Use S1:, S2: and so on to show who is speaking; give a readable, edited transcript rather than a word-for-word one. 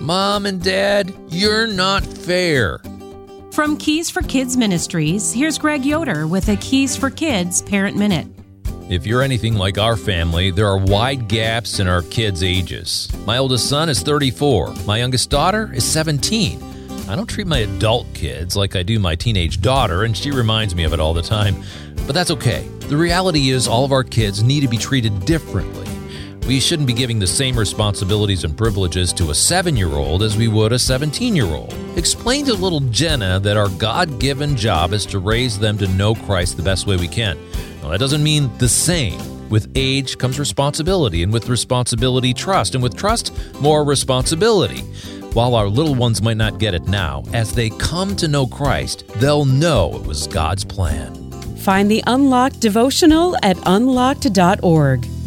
S1: Mom and Dad, you're not fair.
S2: From Keys for Kids Ministries, here's Greg Yoder with a Keys for Kids Parent Minute.
S1: If you're anything like our family, there are wide gaps in our kids' ages. My oldest son is 34. My youngest daughter is 17. I don't treat my adult kids like I do my teenage daughter, and she reminds me of it all the time. But that's okay. The reality is all of our kids need to be treated differently. We shouldn't be giving the same responsibilities and privileges to a 7-year-old as we would a 17-year-old. Explain to little Jenna that our God-given job is to raise them to know Christ the best way we can. Now, that doesn't mean the same. With age comes responsibility, and with responsibility, trust, and with trust, more responsibility. While our little ones might not get it now, as they come to know Christ, they'll know it was God's plan.
S3: Find the Unlocked devotional at unlocked.org.